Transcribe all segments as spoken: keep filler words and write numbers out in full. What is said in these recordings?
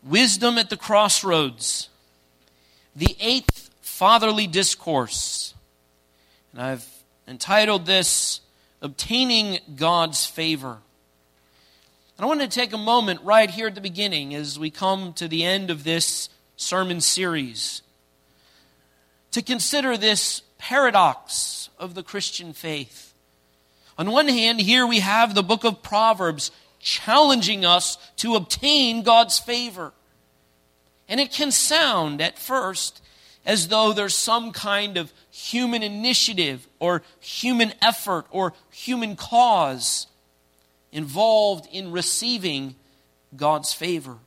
Wisdom at the Crossroads, the eighth fatherly discourse. And I've entitled this, Obtaining God's Favor. And I want to take a moment right here at the beginning as we come to the end of this sermon series to consider this paradox of the Christian faith. On one hand, here we have the book of Proverbs challenging us to obtain God's favor. And it can sound at first as though there's some kind of human initiative or human effort or human cause involved in receiving God's favor.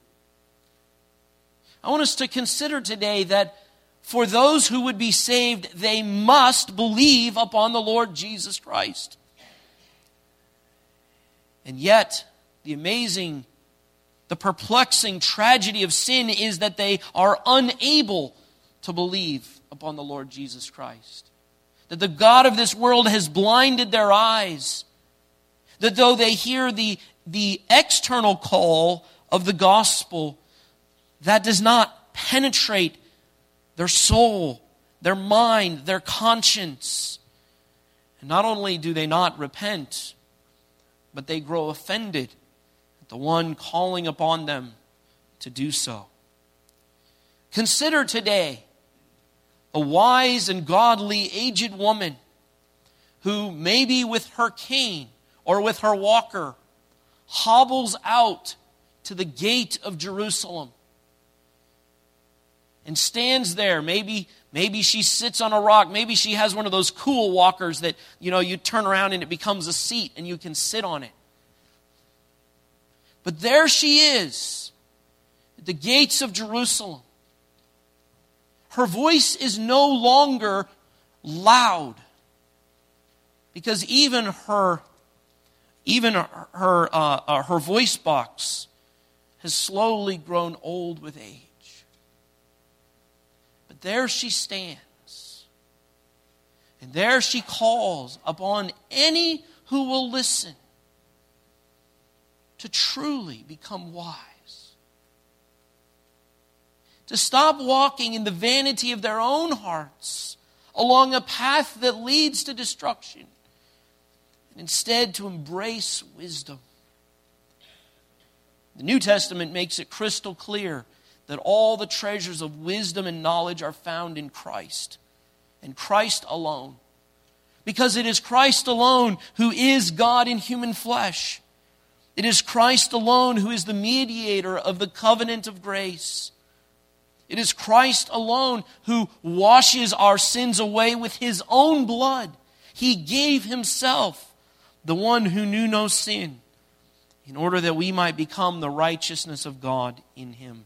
I want us to consider today that for those who would be saved, they must believe upon the Lord Jesus Christ. And yet, the amazing, the perplexing tragedy of sin is that they are unable to believe upon the Lord Jesus Christ. That the God of this world has blinded their eyes. That though they hear the, the external call of the gospel, that does not penetrate their soul, their mind, their conscience. And not only do they not repent, but they grow offended at the one calling upon them to do so. Consider today a wise and godly aged woman who maybe with her cane or with her walker hobbles out to the gate of Jerusalem and stands there. Maybe, maybe she sits on a rock. Maybe she has one of those cool walkers that, you know, you turn around and it becomes a seat and you can sit on it. But there she is at the gates of Jerusalem. Her voice is no longer loud because even her, even her, her, uh, uh, her voice box has slowly grown old with age. But there she stands, and there she calls upon any who will listen to truly become wise. To stop walking in the vanity of their own hearts along a path that leads to destruction. And instead to embrace wisdom. The New Testament makes it crystal clear that all the treasures of wisdom and knowledge are found in Christ. And Christ alone. Because it is Christ alone who is God in human flesh. It is Christ alone who is the mediator of the covenant of grace. It is Christ alone who washes our sins away with His own blood. He gave Himself, the one who knew no sin, in order that we might become the righteousness of God in Him.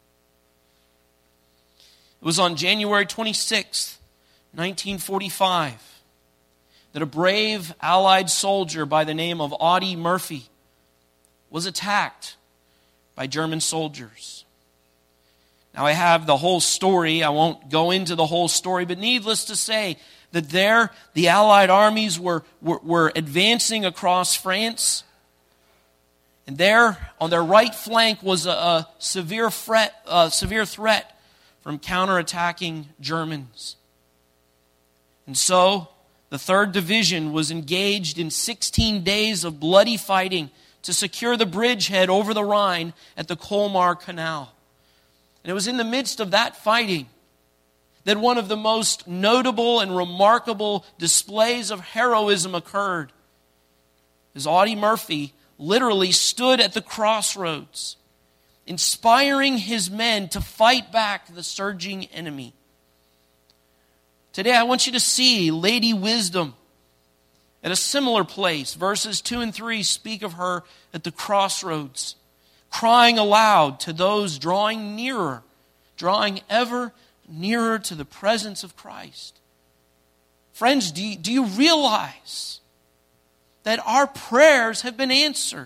It was on January twenty-sixth, nineteen forty-five, that a brave Allied soldier by the name of Audie Murphy was attacked by German soldiers. Now I have the whole story. I won't go into the whole story, but needless to say that there the Allied armies were, were, were advancing across France. And there on their right flank was a, a severe, threat, a severe threat from counterattacking Germans. And so the third Division was engaged in sixteen days of bloody fighting to secure the bridgehead over the Rhine at the Colmar Canal. And it was in the midst of that fighting that one of the most notable and remarkable displays of heroism occurred. As Audie Murphy literally stood at the crossroads, inspiring his men to fight back the surging enemy. Today I want you to see Lady Wisdom at a similar place. Verses two and three speak of her at the crossroads, crying aloud to those drawing nearer, drawing ever nearer to the presence of Christ. Friends, do you, do you realize that our prayers have been answered?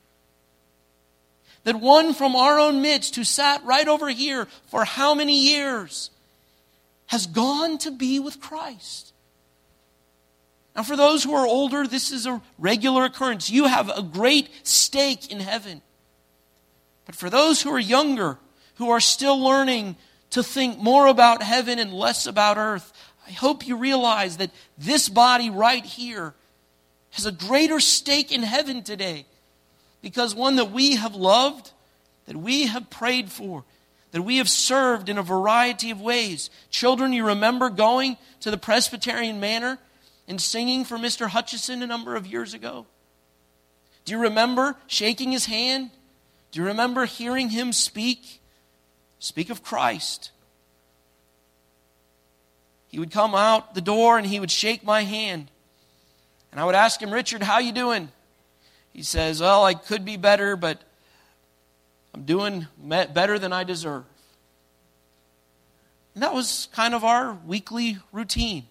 That one from our own midst who sat right over here for how many years has gone to be with Christ. Now for those who are older, this is a regular occurrence. You have a great stake in heaven. But for those who are younger, who are still learning to think more about heaven and less about earth, I hope you realize that this body right here has a greater stake in heaven today, because one that we have loved, that we have prayed for, that we have served in a variety of ways. Children, you remember going to the Presbyterian Manor and singing for Mister Hutchison a number of years ago? Do you remember shaking his hand? Do you remember hearing him speak? Speak of Christ. He would come out the door and he would shake my hand. And I would ask him, Richard, how you doing? He says, well, I could be better, but I'm doing better than I deserve. And that was kind of our weekly routine.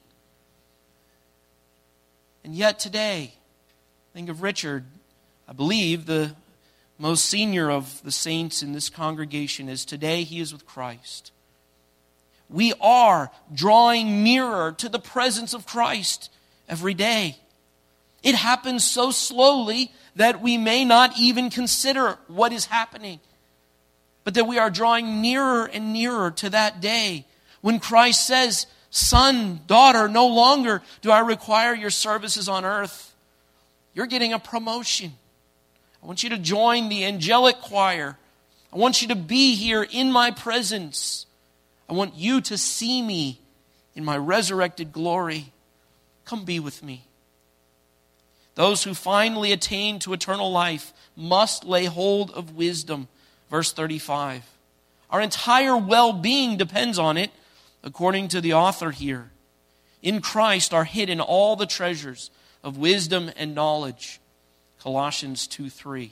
And yet today, think of Richard, I believe the most senior of the saints in this congregation is today he is with Christ. We are drawing nearer to the presence of Christ every day. It happens so slowly that we may not even consider what is happening, but that we are drawing nearer and nearer to that day when Christ says, son, daughter, no longer do I require your services on earth. You're getting a promotion. I want you to join the angelic choir. I want you to be here in my presence. I want you to see me in my resurrected glory. Come be with me. Those who finally attain to eternal life must lay hold of wisdom. Verse thirty-five. Our entire well-being depends on it, according to the author here. In Christ are hidden all the treasures of wisdom and knowledge. Colossians two three.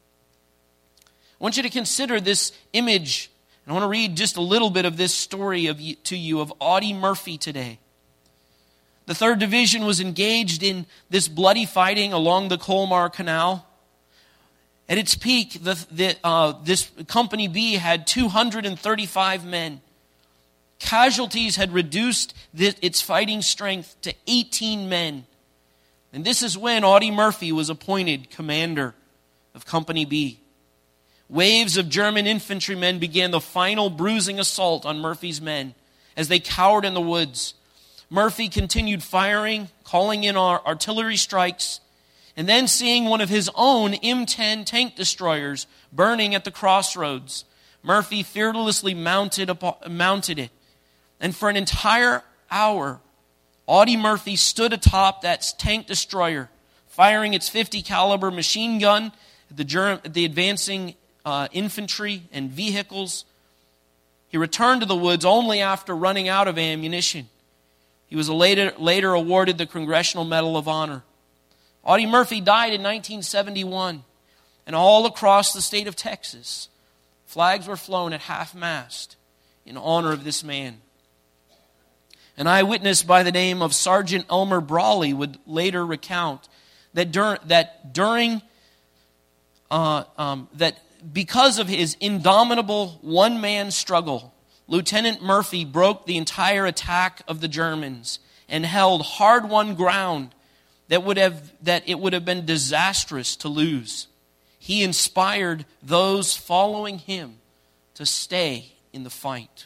I want you to consider this image. And I want to read just a little bit of this story of you, to you of Audie Murphy today. The third Division was engaged in this bloody fighting along the Colmar Canal. At its peak, the, the, uh, this Company B had two hundred thirty-five men. Casualties had reduced the, its fighting strength to eighteen men. And this is when Audie Murphy was appointed commander of Company B. Waves of German infantrymen began the final bruising assault on Murphy's men as they cowered in the woods. Murphy continued firing, calling in our artillery strikes, and then seeing one of his own M ten tank destroyers burning at the crossroads, Murphy fearlessly mounted, upon, mounted it. And for an entire hour, Audie Murphy stood atop that tank destroyer, firing its fifty caliber machine gun at the, germ, at the advancing uh, infantry and vehicles. He returned to the woods only after running out of ammunition. He was later, later awarded the Congressional Medal of Honor. Audie Murphy died in nineteen seventy-one, and all across the state of Texas, flags were flown at half-mast in honor of this man. An eyewitness by the name of Sergeant Elmer Brawley would later recount that, dur- that during uh, um, that because of his indomitable one-man struggle, Lieutenant Murphy broke the entire attack of the Germans and held hard-won ground that would have that it would have been disastrous to lose. He inspired those following him to stay in the fight.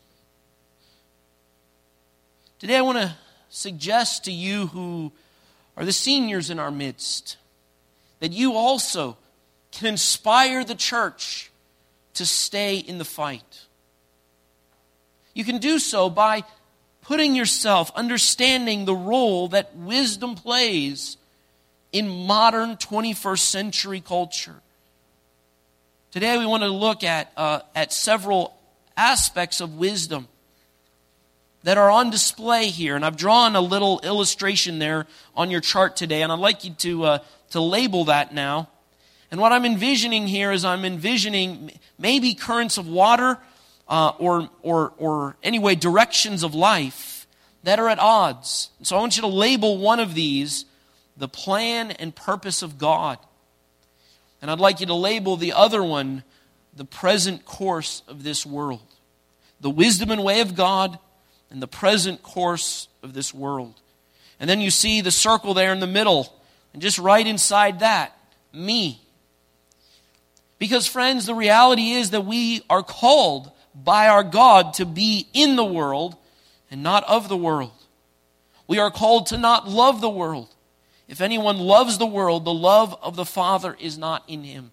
Today I want to suggest to you who are the seniors in our midst that you also can inspire the church to stay in the fight. You can do so by putting yourself, understanding the role that wisdom plays in modern twenty-first century culture. Today we want to look at, uh, at several aspects of wisdom that are on display here. And I've drawn a little illustration there on your chart today, and I'd like you to, uh, to label that now. And what I'm envisioning here is I'm envisioning maybe currents of water uh, or, or, or anyway, directions of life that are at odds. So I want you to label one of these the plan and purpose of God. And I'd like you to label the other one the present course of this world. The wisdom and way of God and the present course of this world. And then you see the circle there in the middle. And just right inside that, me. Because, friends, the reality is that we are called by our God to be in the world and not of the world. We are called to not love the world. If anyone loves the world, the love of the Father is not in him.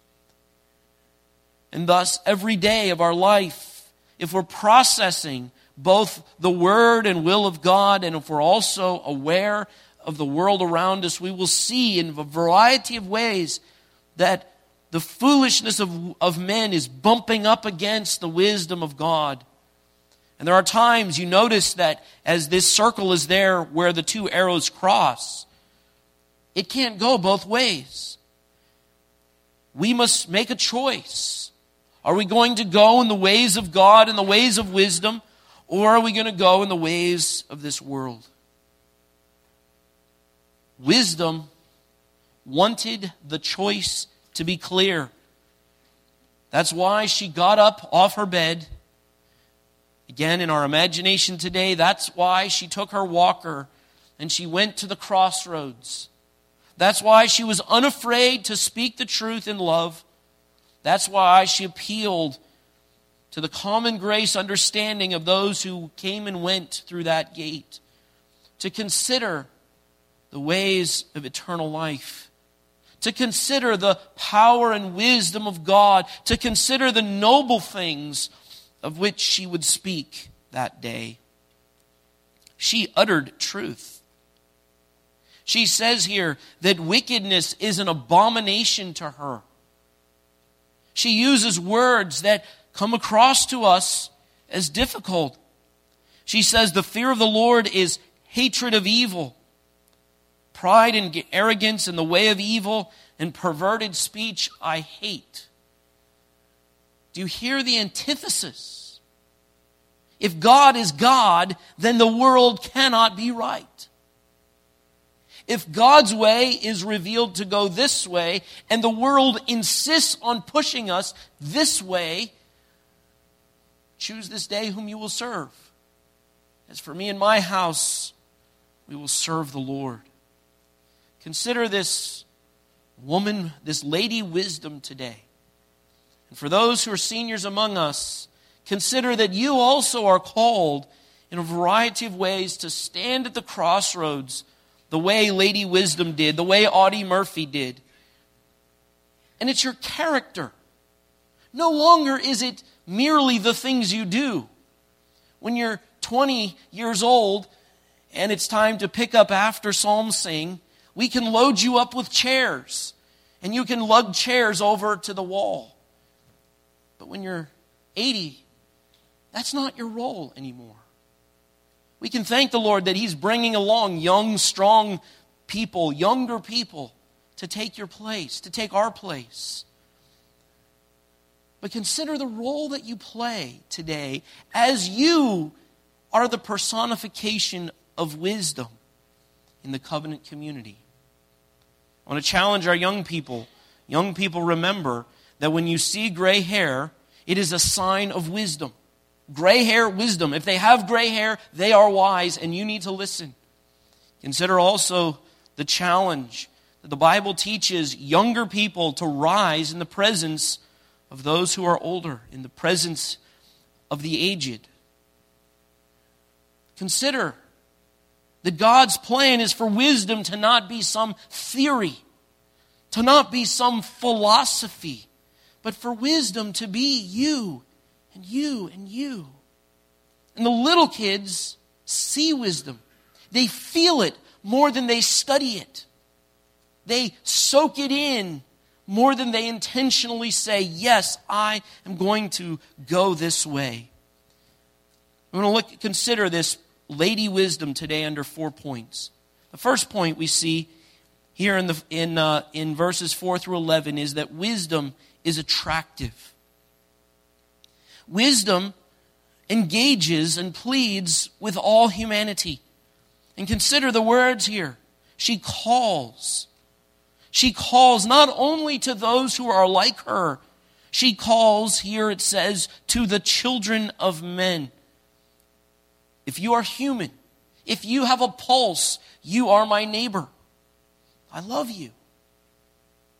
And thus, every day of our life, if we're processing both the Word and will of God, and if we're also aware of the world around us, we will see in a variety of ways that the foolishness of, of men is bumping up against the wisdom of God. And there are times you notice that as this circle is there where the two arrows cross, it can't go both ways. We must make a choice. Are we going to go in the ways of God and the ways of wisdom, or are we going to go in the ways of this world? Wisdom wanted the choice to be clear. That's why she got up off her bed. Again, in our imagination today, that's why she took her walker and she went to the crossroads. That's why she was unafraid to speak the truth in love. That's why she appealed to the common grace understanding of those who came and went through that gate, to consider the ways of eternal life, to consider the power and wisdom of God, to consider the noble things of which she would speak that day. She uttered truth. She says here that wickedness is an abomination to her. She uses words that come across to us as difficult. She says the fear of the Lord is hatred of evil. Pride and arrogance and the way of evil and perverted speech I hate. Do you hear the antithesis? If God is God, then the world cannot be right. If God's way is revealed to go this way, and the world insists on pushing us this way, choose this day whom you will serve. As for me and my house, we will serve the Lord. Consider this woman, this Lady Wisdom today. And for those who are seniors among us, consider that you also are called in a variety of ways to stand at the crossroads the way Lady Wisdom did, the way Audie Murphy did. And it's your character. No longer is it merely the things you do. When you're twenty years old and it's time to pick up after psalm sing, we can load you up with chairs and you can lug chairs over to the wall. But when you're eighty, that's not your role anymore. We can thank the Lord that He's bringing along young, strong people, younger people, to take your place, to take our place. But consider the role that you play today as you are the personification of wisdom in the covenant community. I want to challenge our young people. Young people, remember that when you see gray hair, it is a sign of wisdom. Gray hair, wisdom. If they have gray hair, they are wise, and you need to listen. Consider also the challenge that the Bible teaches younger people to rise in the presence of those who are older, in the presence of the aged. Consider that God's plan is for wisdom to not be some theory, to not be some philosophy, but for wisdom to be you and you and you. And the little kids see wisdom. They feel it more than they study it. They soak it in more than they intentionally say, yes, I am going to go this way. I'm going to look, consider this Lady Wisdom today under four points. The first point we see here in, the, in, uh, in verses four through eleven is that wisdom is attractive. Wisdom engages and pleads with all humanity. And consider the words here. She calls. She calls not only to those who are like her. She calls, here it says, to the children of men. If you are human, if you have a pulse, you are my neighbor. I love you.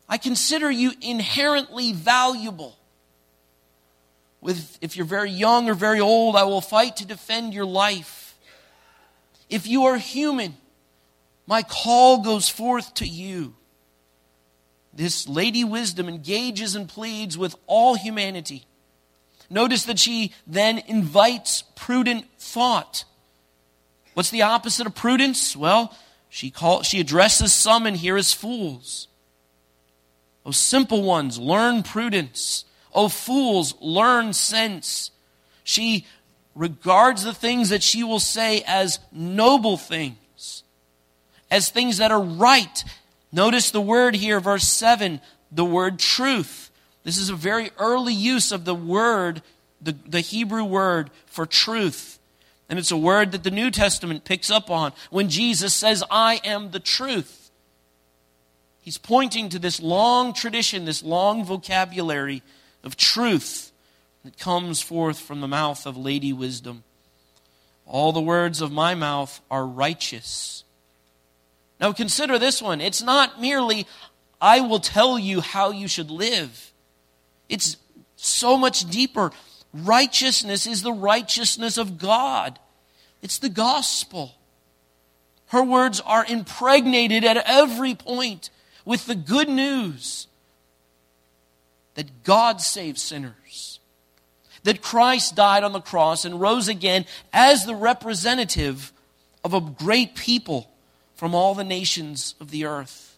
I consider you inherently valuable. With, if you're very young or very old, I will fight to defend your life. If you are human, my call goes forth to you. This Lady Wisdom engages and pleads with all humanity. Notice that she then invites prudent thought. What's the opposite of prudence? Well, she call, she addresses some in here as fools. O simple ones, learn prudence. O fools, learn sense. She regards the things that she will say as noble things, as things that are right. Notice the word here, verse seven, the word truth. This is a very early use of the word, the, the Hebrew word for truth. And it's a word that the New Testament picks up on when Jesus says, I am the truth. He's pointing to this long tradition, this long vocabulary of truth that comes forth from the mouth of Lady Wisdom. All the words of my mouth are righteous. Now consider this one. It's not merely, I will tell you how you should live. It's so much deeper. Righteousness is the righteousness of God. It's the gospel. Her words are impregnated at every point with the good news that God saves sinners, that Christ died on the cross and rose again as the representative of a great people from all the nations of the earth.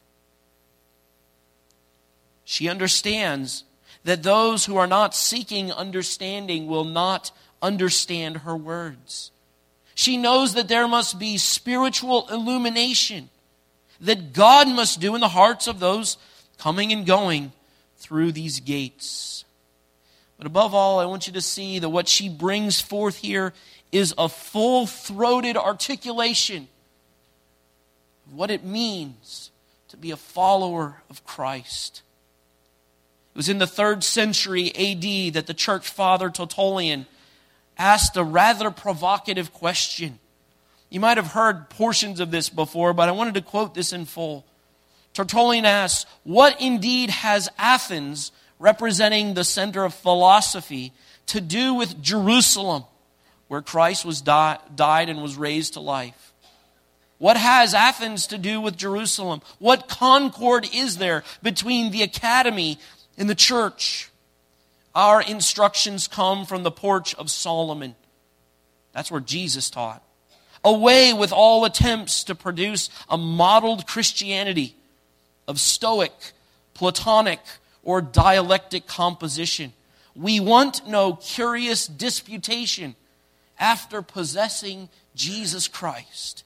She understands that those who are not seeking understanding will not understand her words. She knows that there must be spiritual illumination that God must do in the hearts of those coming and going through these gates. But above all, I want you to see that what she brings forth here is a full-throated articulation of what it means to be a follower of Christ. It was in the third century A D that the church father Tertullian asked a rather provocative question. You might have heard portions of this before, but I wanted to quote this in full. Tertullian asks, what indeed has Athens, representing the center of philosophy, to do with Jerusalem, where Christ was di- died and was raised to life? What has Athens to do with Jerusalem? What concord is there between the academy and the church? Our instructions come from the porch of Solomon. That's where Jesus taught. Away with all attempts to produce a modeled Christianity of Stoic, Platonic, or dialectic composition. We want no curious disputation after possessing Jesus Christ.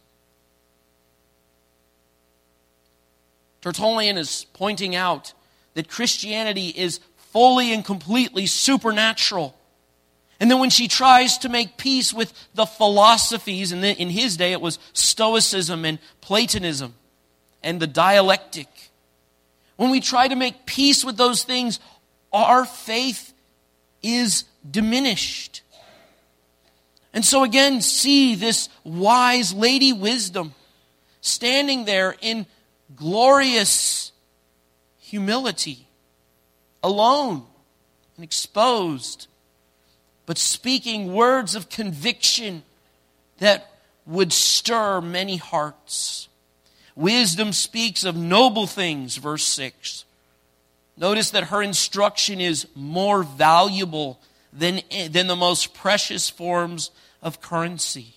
Tertullian is pointing out that Christianity is fully and completely supernatural. And then when she tries to make peace with the philosophies, and in his day it was Stoicism and Platonism and the dialectic. When we try to make peace with those things, our faith is diminished. And so again, see this wise Lady Wisdom standing there in glorious humility, alone and exposed, but speaking words of conviction that would stir many hearts. Wisdom speaks of noble things, verse six. Notice that her instruction is more valuable than, than the most precious forms of currency.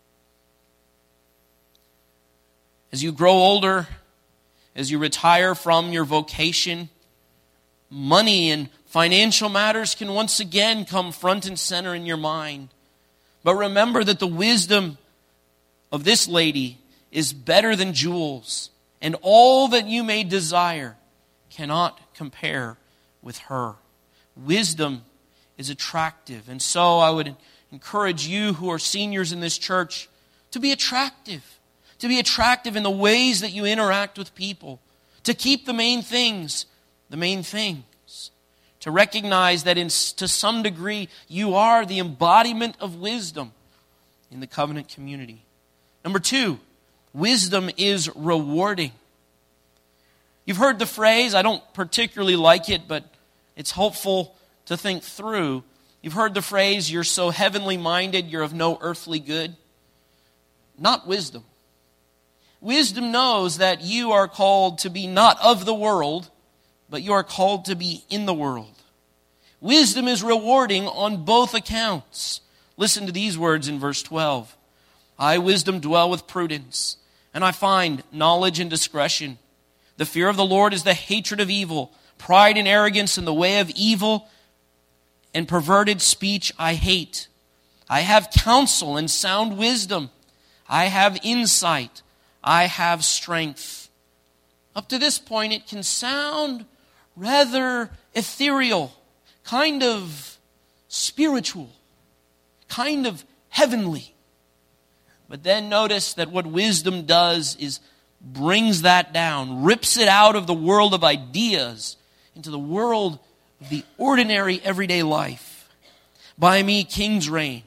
As you grow older, as you retire from your vocation, money and financial matters can once again come front and center in your mind. But remember that the wisdom of this lady is better than jewels, and all that you may desire cannot compare with her. Wisdom is attractive, and so I would encourage you who are seniors in this church to be attractive, to be attractive in the ways that you interact with people, to keep the main things the main things, to recognize that in, to some degree you are the embodiment of wisdom in the covenant community. Number two, wisdom is rewarding. You've heard the phrase, I don't particularly like it, but it's helpful to think through. You've heard the phrase, you're so heavenly minded, you're of no earthly good. Not wisdom. Wisdom knows that you are called to be not of the world, but you are called to be in the world. Wisdom is rewarding on both accounts. Listen to these words in verse twelve. I, wisdom, dwell with prudence, and I find knowledge and discretion. The fear of the Lord is the hatred of evil. Pride and arrogance in the way of evil and perverted speech I hate. I have counsel and sound wisdom. I have insight. I have strength. Up to this point, it can sound rather ethereal, kind of spiritual, kind of heavenly. But then notice that what wisdom does is brings that down, rips it out of the world of ideas into the world of the ordinary everyday life. By me kings reign,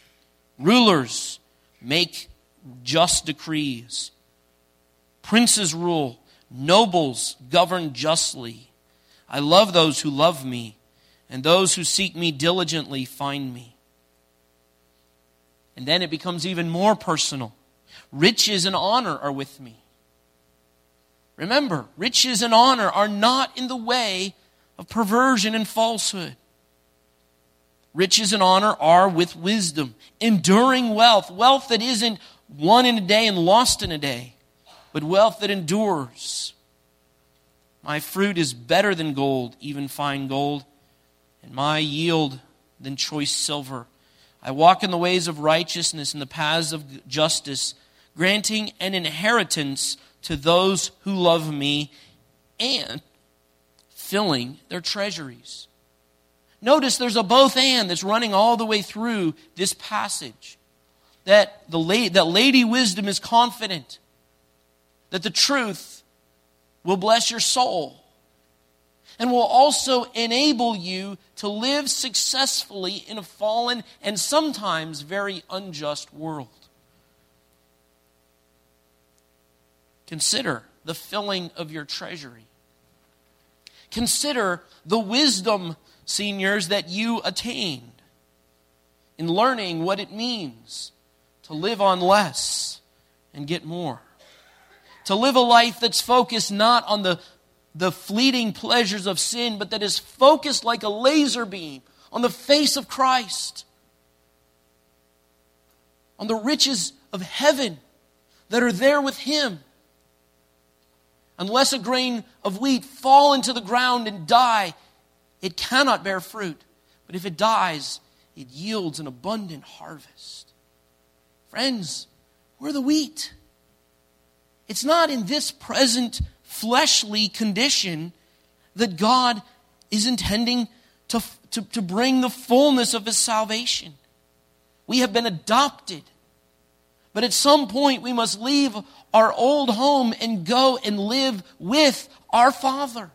rulers make just decrees, princes rule, nobles govern justly. I love those who love me, and those who seek me diligently find me. And then it becomes even more personal. Riches and honor are with me. Remember, riches and honor are not in the way of perversion and falsehood. Riches and honor are with wisdom. Enduring wealth, wealth that isn't won in a day and lost in a day, but wealth that endures. My fruit is better than gold, even fine gold, and my yield than choice silver. I walk in the ways of righteousness and the paths of justice, granting an inheritance to those who love me and filling their treasuries. Notice there's a both and that's running all the way through this passage. That the la- that Lady Wisdom is confident that the truth will bless your soul and will also enable you to live successfully in a fallen and sometimes very unjust world. Consider the filling of your treasury. Consider the wisdom, seniors, that you attained in learning what it means to live on less and get more. To live a life that's focused not on the, the fleeting pleasures of sin, but that is focused like a laser beam on the face of Christ, on the riches of heaven that are there with Him. Unless a grain of wheat fall into the ground and die, it cannot bear fruit. But if it dies, it yields an abundant harvest. Friends, we're the wheat. It's not in this present fleshly condition that God is intending to, to, to bring the fullness of His salvation. We have been adopted. But at some point we must leave our old home and go and live with our Father.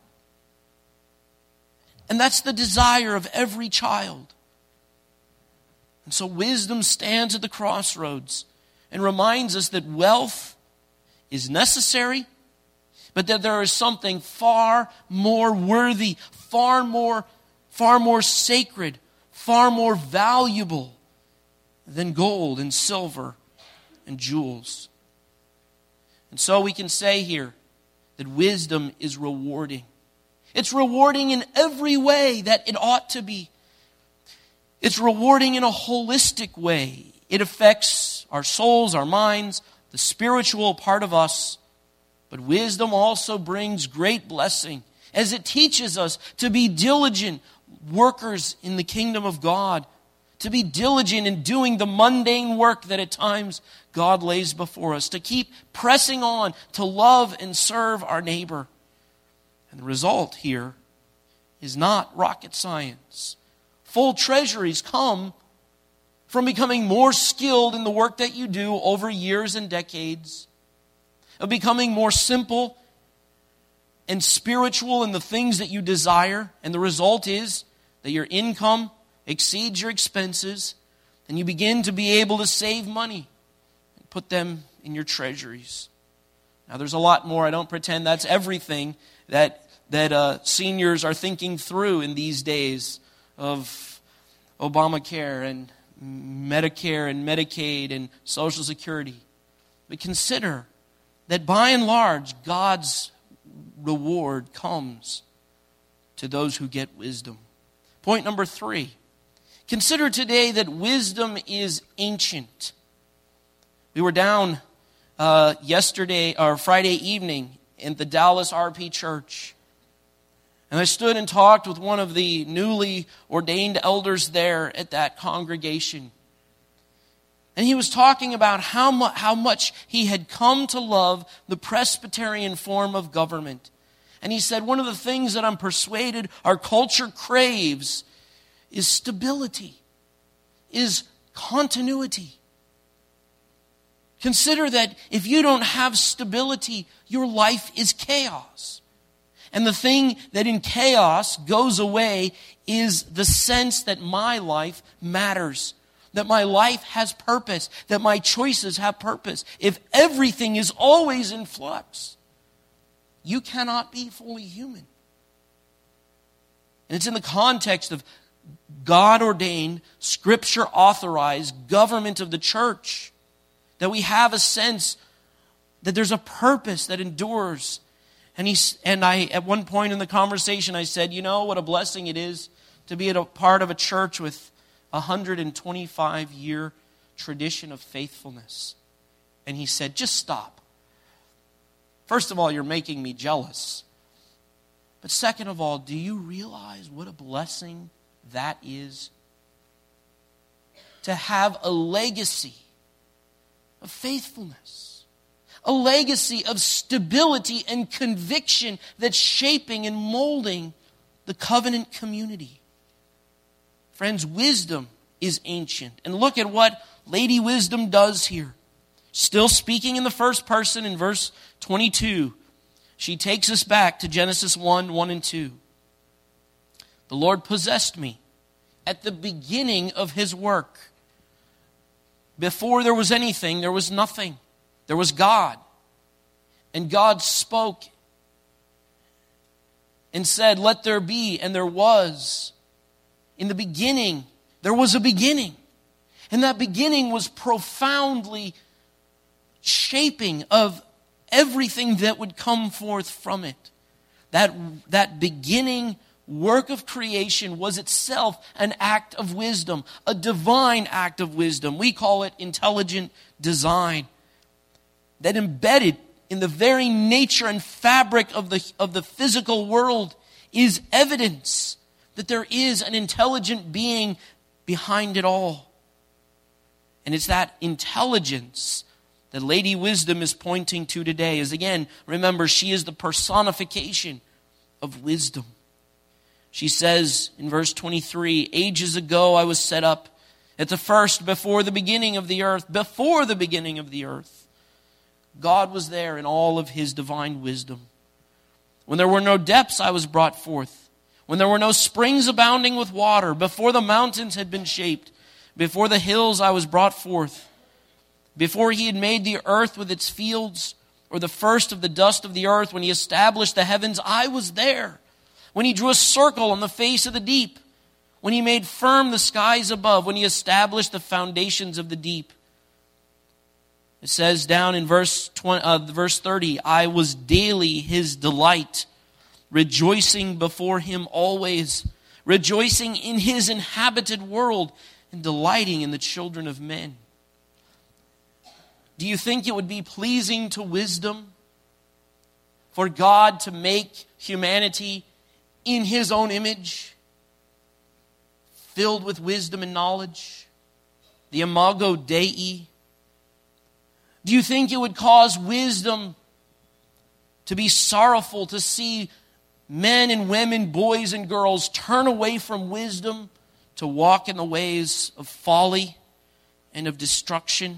And that's the desire of every child. And so wisdom stands at the crossroads and reminds us that wealth is necessary, but that there is something far more worthy, far more, far more sacred, far more valuable than gold and silver and jewels. And so we can say here that wisdom is rewarding. It's rewarding in every way that it ought to be. It's rewarding in a holistic way. It affects our souls, our minds, the spiritual part of us. But wisdom also brings great blessing as it teaches us to be diligent workers in the kingdom of God, to be diligent in doing the mundane work that at times God lays before us, to keep pressing on to love and serve our neighbor. And the result here is not rocket science. Full treasuries come from becoming more skilled in the work that you do over years and decades, of becoming more simple and spiritual in the things that you desire. And the result is that your income exceeds your expenses, and you begin to be able to save money and put them in your treasuries. Now, there's a lot more. I don't pretend that's everything that that uh, seniors are thinking through in these days of Obamacare and Medicare and Medicaid and Social Security. But consider that by and large, God's reward comes to those who get wisdom. Point number three. Consider today that wisdom is ancient. We were down uh, yesterday or Friday evening in the Dallas R P Church. And I stood and talked with one of the newly ordained elders there at that congregation. And he was talking about how, mu- how much he had come to love the Presbyterian form of government. And he said, one of the things that I'm persuaded our culture craves is stability, is continuity. Consider that if you don't have stability, your life is chaos. And the thing that in chaos goes away is the sense that my life matters, that my life has purpose, that my choices have purpose. If everything is always in flux, you cannot be fully human. And it's in the context of God-ordained, Scripture-authorized government of the church that we have a sense that there's a purpose that endures. And he and I, at one point in the conversation, I said, you know what a blessing it is to be a part of a church with a one hundred twenty-five year tradition of faithfulness. And he said, just stop. First of all, you're making me jealous. But second of all, do you realize what a blessing that is? To have a legacy of faithfulness. A legacy of stability and conviction that's shaping and molding the covenant community. Friends, wisdom is ancient. And look at what Lady Wisdom does here. Still speaking in the first person in verse twenty-two. She takes us back to Genesis one, one and two. The Lord possessed me at the beginning of His work. Before there was anything, there was nothing. There was God. And God spoke and said, let there be, and there was. In the beginning, there was a beginning. And that beginning was profoundly shaping of everything that would come forth from it. That, that beginning work of creation was itself an act of wisdom, a divine act of wisdom. We call it intelligent design. That embedded in the very nature and fabric of the, of the physical world is evidence that there is an intelligent being behind it all. And it's that intelligence that Lady Wisdom is pointing to today. As again, remember, she is the personification of wisdom. She says in verse twenty-three, ages ago I was set up at the first before the beginning of the earth, before the beginning of the earth. God was there in all of His divine wisdom. When there were no depths, I was brought forth. When there were no springs abounding with water, before the mountains had been shaped, before the hills I was brought forth. Before He had made the earth with its fields, or the first of the dust of the earth, when He established the heavens, I was there. When He drew a circle on the face of the deep, when He made firm the skies above, when He established the foundations of the deep. It says down in verse twenty, uh, verse thirty, I was daily His delight, rejoicing before Him always, rejoicing in His inhabited world, and delighting in the children of men. Do you think it would be pleasing to wisdom for God to make humanity in His own image, filled with wisdom and knowledge? The Imago Dei. Do you think it would cause wisdom to be sorrowful to see men and women, boys and girls turn away from wisdom to walk in the ways of folly and of destruction?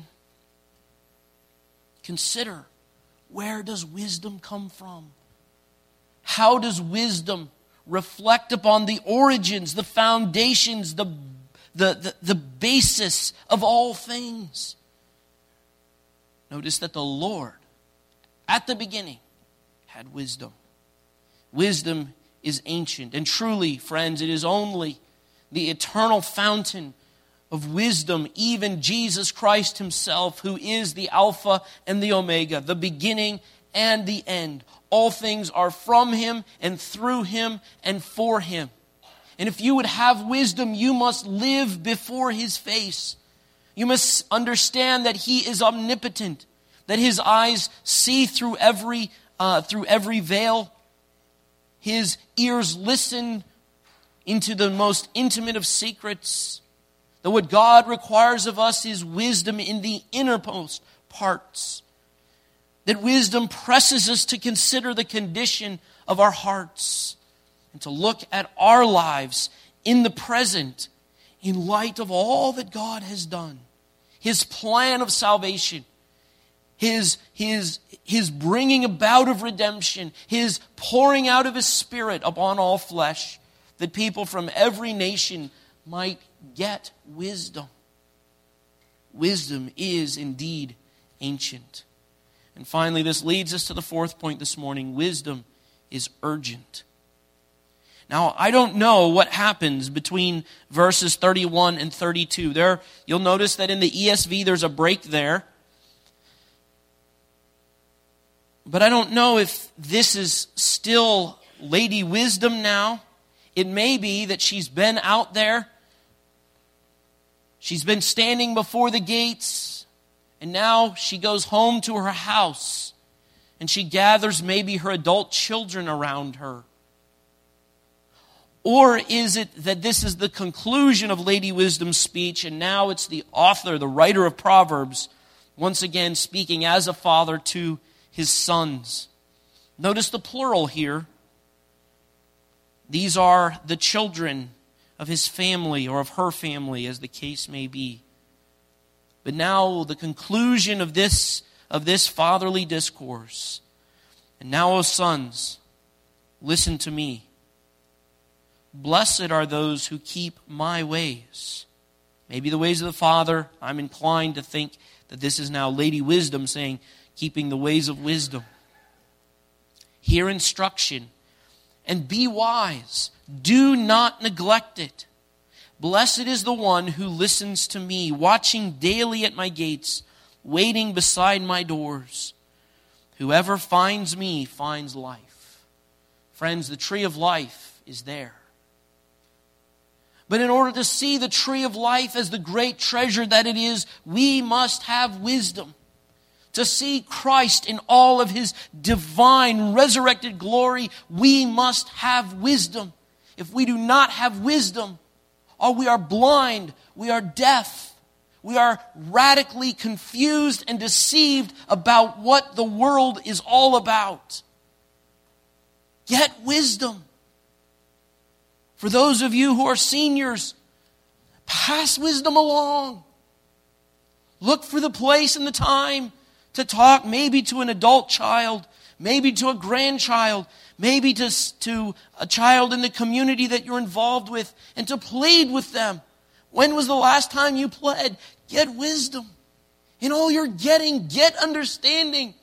Consider, where does wisdom come from? How does wisdom reflect upon the origins, the foundations, the, the, the, the basis of all things? Notice that the Lord at the beginning, had wisdom. Wisdom is ancient. And truly, friends, it is only the eternal fountain of wisdom, even Jesus Christ himself, who is the Alpha and the Omega, the beginning and the end. All things are from him and through him and for him. And if you would have wisdom, you must live before his face. You must understand that he is omnipotent, that his eyes see through every uh, through every veil. His ears listen into the most intimate of secrets. That what God requires of us is wisdom in the innermost parts. That wisdom presses us to consider the condition of our hearts and to look at our lives in the present in light of all that God has done. His plan of salvation, His, his, his bringing about of redemption, His pouring out of His Spirit upon all flesh, that people from every nation might get wisdom. Wisdom is indeed ancient. And finally, this leads us to the fourth point this morning. Wisdom is urgent. Now, I don't know what happens between verses thirty-one and thirty-two. There, you'll notice that in the E S V there's a break there. But I don't know if this is still Lady Wisdom now. It may be that she's been out there. She's been standing before the gates. And now she goes home to her house. And she gathers maybe her adult children around her. Or is it that this is the conclusion of Lady Wisdom's speech, and now it's the author, the writer of Proverbs, once again speaking as a father to his sons? Notice the plural here. These are the children of his family, or of her family, as the case may be. But now the conclusion of this, of this fatherly discourse. And now, O sons, listen to me. Blessed are those who keep my ways. Maybe the ways of the Father. I'm inclined to think that this is now Lady Wisdom saying, keeping the ways of wisdom. Hear instruction and be wise. Do not neglect it. Blessed is the one who listens to me, watching daily at my gates, waiting beside my doors. Whoever finds me finds life. Friends, the tree of life is there. But in order to see the tree of life as the great treasure that it is, we must have wisdom. To see Christ in all of His divine resurrected glory, we must have wisdom. If we do not have wisdom, or we are blind, we are deaf, we are radically confused and deceived about what the world is all about. Get wisdom. For those of you who are seniors, pass wisdom along. Look for the place and the time to talk maybe to an adult child, maybe to a grandchild, maybe to, to a child in the community that you're involved with, and to plead with them. When was the last time you pled? Get wisdom. In all you're getting, get understanding.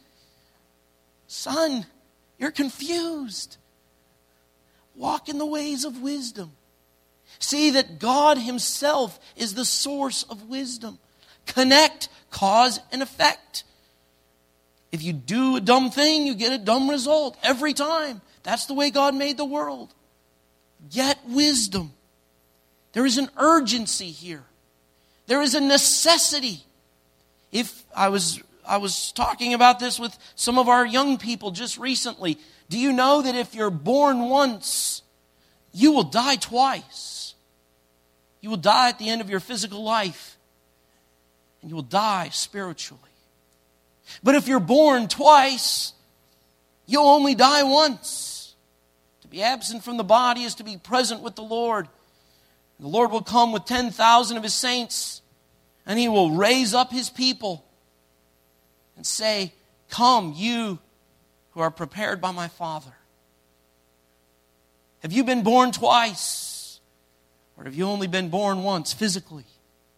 Son, you're confused. Walk in the ways of wisdom. See that God Himself is the source of wisdom. Connect cause and effect. If you do a dumb thing, you get a dumb result every time. That's the way God made the world. Get wisdom. There is an urgency here. There is a necessity. If I was I was talking about this with some of our young people just recently. Do you know that if you're born once, you will die twice? You will die at the end of your physical life, and you will die spiritually. But if you're born twice, you'll only die once. To be absent from the body is to be present with the Lord. The Lord will come with ten thousand of His saints, and He will raise up His people and say, "Come, you who are prepared by my Father." Have you been born twice? Or have you only been born once physically?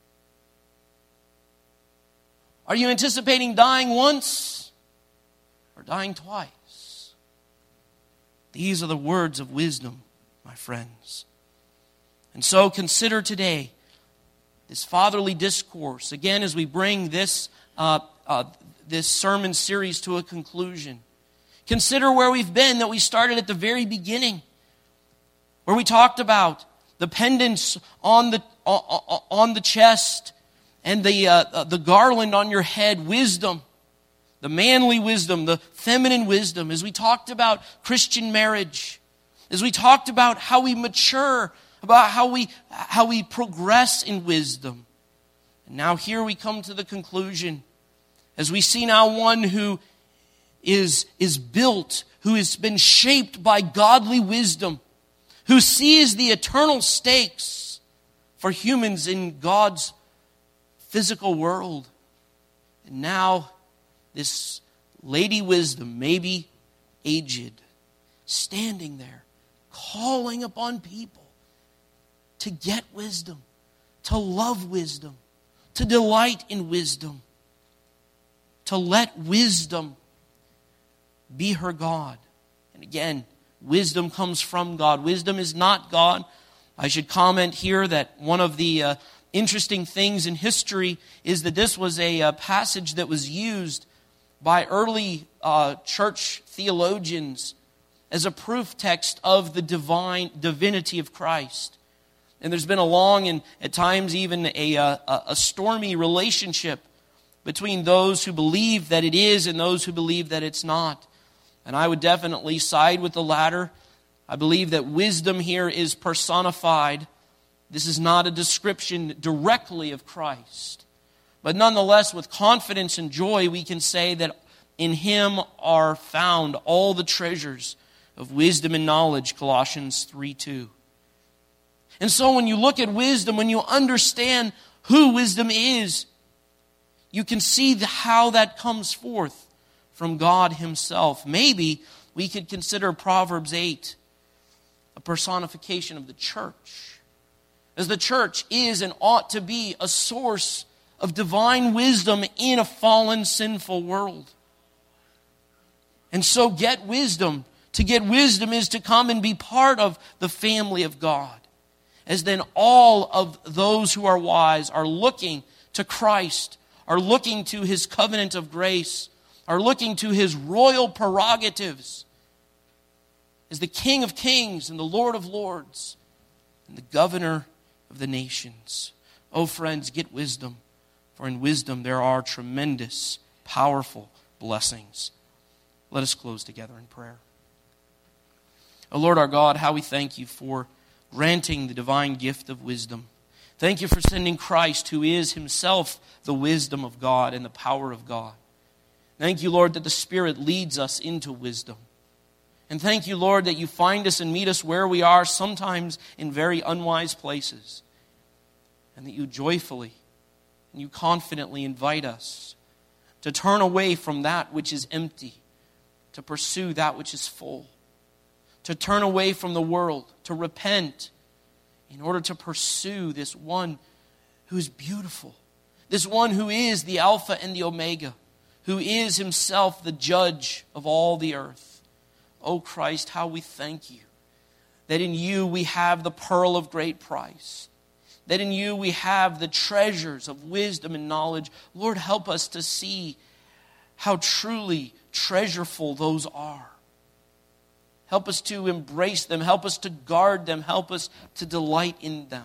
Are you anticipating dying once? or dying twice. These are the words of wisdom, my friends. And so consider today this fatherly discourse, again, as we bring this, uh, uh, this sermon series to a conclusion. Consider where we've been, that we started at the very beginning, where we talked about the pendants on the, on the chest and the, uh, the garland on your head, wisdom, the manly wisdom, the feminine wisdom, as we talked about Christian marriage, as we talked about how we mature, about how we how we progress in wisdom. And now here we come to the conclusion, as we see now one who is, is built, who has been shaped by godly wisdom, who sees the eternal stakes for humans in God's physical world. And now this Lady Wisdom, maybe aged, standing there, calling upon people to get wisdom, to love wisdom, to delight in wisdom, to let wisdom be her God. And again, wisdom comes from God. Wisdom is not God. I should comment here that one of the uh, interesting things in history is that this was a, a passage that was used by early uh, church theologians as a proof text of the divine divinity of Christ. And there's been a long and at times even a, a, a stormy relationship between those who believe that it is and those who believe that it's not. And I would definitely side with the latter. I believe that wisdom here is personified. This is not a description directly of Christ. But nonetheless, with confidence and joy, we can say that in Him are found all the treasures of wisdom and knowledge, Colossians three two. And so when you look at wisdom, when you understand who wisdom is, you can see the, how that comes forth from God Himself. Maybe we could consider Proverbs eight a personification of the church, as the church is and ought to be a source of divine wisdom in a fallen, sinful world. And so get wisdom. To get wisdom is to come and be part of the family of God. As then all of those who are wise are looking to Christ, are looking to His covenant of grace, are looking to His royal prerogatives as the King of kings and the Lord of lords and the governor of the nations. Oh friends, get wisdom, for in wisdom there are tremendous, powerful blessings. Let us close together in prayer. Oh Lord our God, how we thank You for granting the divine gift of wisdom. Thank You for sending Christ, who is Himself the wisdom of God and the power of God. Thank You, Lord, that the Spirit leads us into wisdom. And thank You, Lord, that You find us and meet us where we are, sometimes in very unwise places. And that You joyfully and You confidently invite us to turn away from that which is empty, to pursue that which is full. To turn away from the world, to repent, in order to pursue this one who is beautiful, this one who is the Alpha and the Omega, who is Himself the judge of all the earth. Oh Christ, how we thank You that in You we have the pearl of great price, that in You we have the treasures of wisdom and knowledge. Lord, help us to see how truly treasureful those are. Help us to embrace them. Help us to guard them. Help us to delight in them.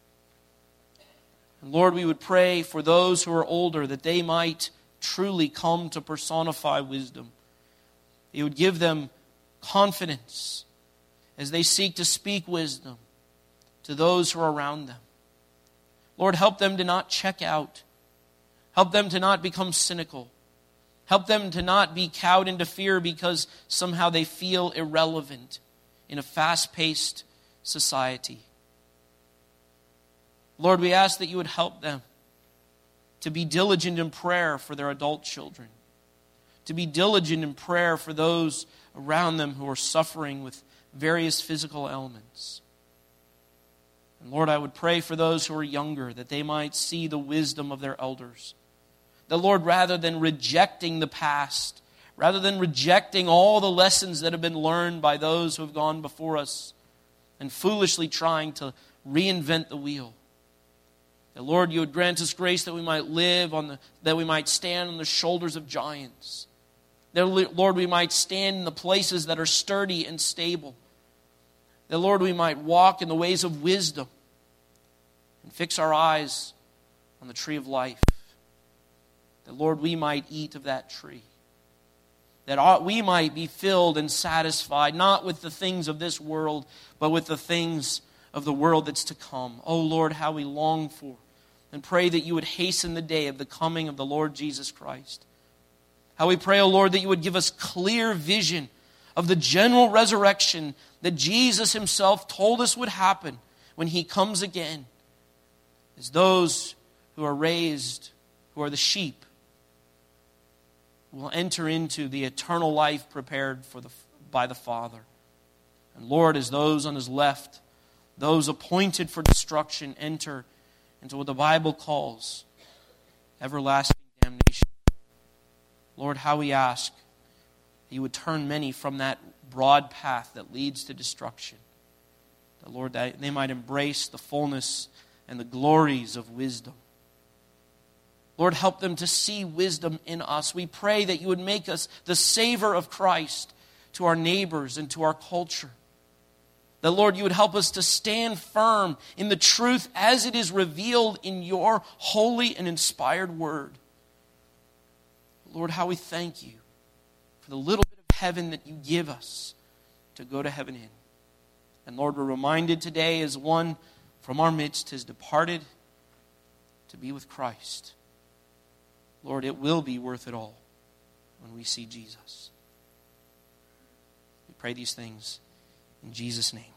And Lord, we would pray for those who are older that they might truly come to personify wisdom. You would give them confidence as they seek to speak wisdom to those who are around them. Lord, help them to not check out. Help them to not become cynical. Help them to not be cowed into fear because somehow they feel irrelevant in a fast-paced society. Lord, we ask that You would help them to be diligent in prayer for their adult children, to be diligent in prayer for those around them who are suffering with various physical ailments. And Lord, I would pray for those who are younger that they might see the wisdom of their elders. That, Lord, rather than rejecting the past, rather than rejecting all the lessons that have been learned by those who have gone before us and foolishly trying to reinvent the wheel. That, Lord, you would grant us grace that we might live on the, that we might stand on the shoulders of giants. That, Lord, we might stand in the places that are sturdy and stable. That, Lord, we might walk in the ways of wisdom and fix our eyes on the tree of life. That, Lord, we might eat of that tree. That we might be filled and satisfied, not with the things of this world, but with the things of the world that's to come. Oh, Lord, how we long for and pray that you would hasten the day of the coming of the Lord Jesus Christ. How we pray, oh Lord, that you would give us clear vision of the general resurrection that Jesus himself told us would happen when he comes again. As those who are raised, who are the sheep, will enter into the eternal life prepared for the, by the Father. And Lord, as those on his left, those appointed for destruction, enter into what the Bible calls everlasting damnation. Lord, how we ask that you would turn many from that broad path that leads to destruction. That, Lord, that they might embrace the fullness and the glories of wisdom. Lord, help them to see wisdom in us. We pray that you would make us the savor of Christ to our neighbors and to our culture. That, Lord, you would help us to stand firm in the truth as it is revealed in your holy and inspired word. Lord, how we thank you for the little bit of heaven that you give us to go to heaven in. And Lord, we're reminded today as one from our midst has departed to be with Christ. Lord, it will be worth it all when we see Jesus. We pray these things in Jesus' name.